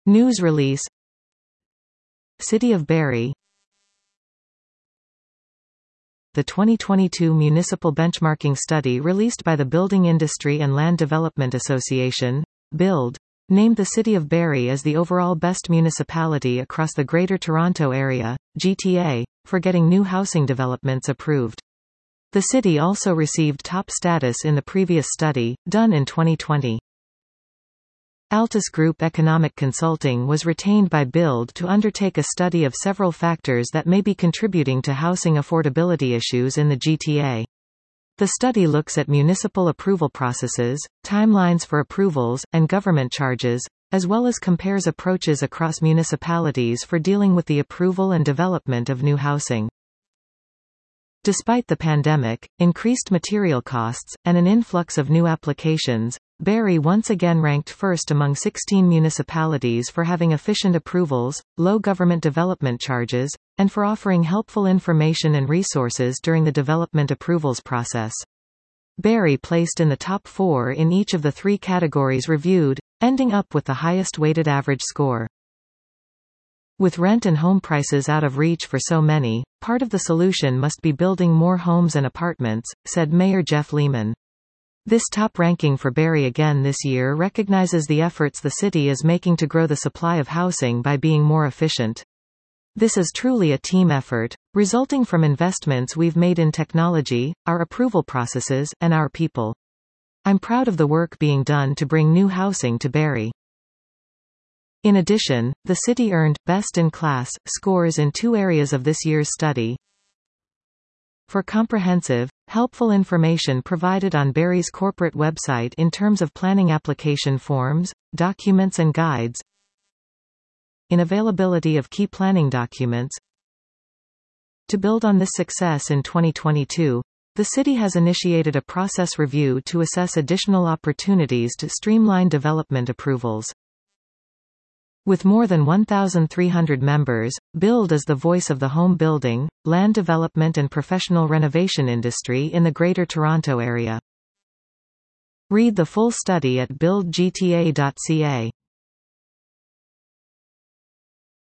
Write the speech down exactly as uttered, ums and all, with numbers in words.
News release. City of Barrie. The twenty twenty-two Municipal Benchmarking Study released by the Building Industry and Land Development Association, BUILD, named the City of Barrie as the overall best municipality across the Greater Toronto Area, G T A, for getting new housing developments approved. The city also received top status in the previous study, done in twenty twenty. Altus Group Economic Consulting was retained by BUILD to undertake a study of several factors that may be contributing to housing affordability issues in the G T A. The study looks at municipal approval processes, timelines for approvals, and government charges, as well as compares approaches across municipalities for dealing with the approval and development of new housing. Despite the pandemic, increased material costs, and an influx of new applications, Barrie once again ranked first among sixteen municipalities for having efficient approvals, low government development charges, and for offering helpful information and resources during the development approvals process. Barrie placed in the top four in each of the three categories reviewed, ending up with the highest weighted average score. With rent and home prices out of reach for so many, part of the solution must be building more homes and apartments, said Mayor Jeff Lehman. This top ranking for Barrie again this year recognizes the efforts the city is making to grow the supply of housing by being more efficient. This is truly a team effort, resulting from investments we've made in technology, our approval processes, and our people. I'm proud of the work being done to bring new housing to Barrie. In addition, the city earned best-in-class scores in two areas of this year's study. For comprehensive, helpful information provided on Barrie's corporate website in terms of planning application forms, documents and guides. In availability of key planning documents. To build on this success in twenty twenty-two, the city has initiated a process review to assess additional opportunities to streamline development approvals. With more than one thousand three hundred members, BUILD is the voice of the home building, land development and professional renovation industry in the Greater Toronto Area. Read the full study at build g t a dot c a.